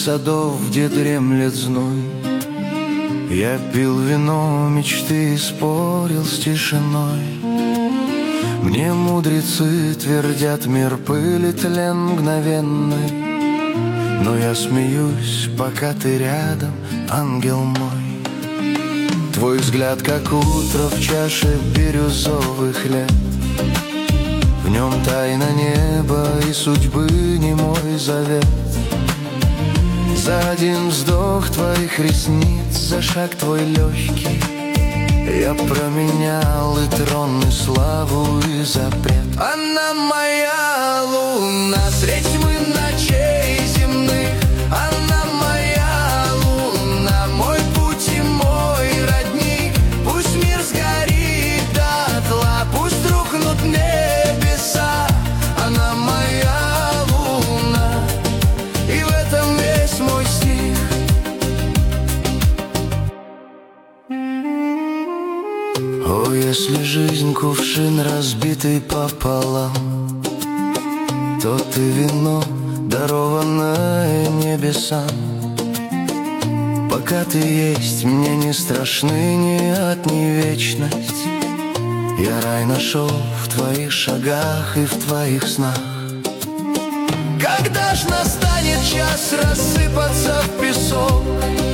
садов, где дремлет зной. Я пил вино мечты и спорил с тишиной. Мне мудрецы твердят, мир пыль и тлен мгновенный, но я смеюсь, пока ты рядом, ангел мой. Твой взгляд, как утро в чаше бирюзовых лет. В нем тайна неба и судьбы не мой завет. За один вздох твоих ресниц, за шаг твой легкий, я променял и трон, и славу, и запрет. Она моя луна средь тьмы ночей земных. Она моя луна, мой путь и мой родник. Пусть мир сгорит дотла, пусть рухнут небеса. Она моя луна, и в этом весь мой стих. О, если жизнь кувшин, разбитый пополам, то ты вино, дарованное небесам. Пока ты есть, мне не страшны ни ад, ни вечность. Я рай нашел в твоих шагах и в твоих снах. Когда ж настанет час рассыпаться в песок,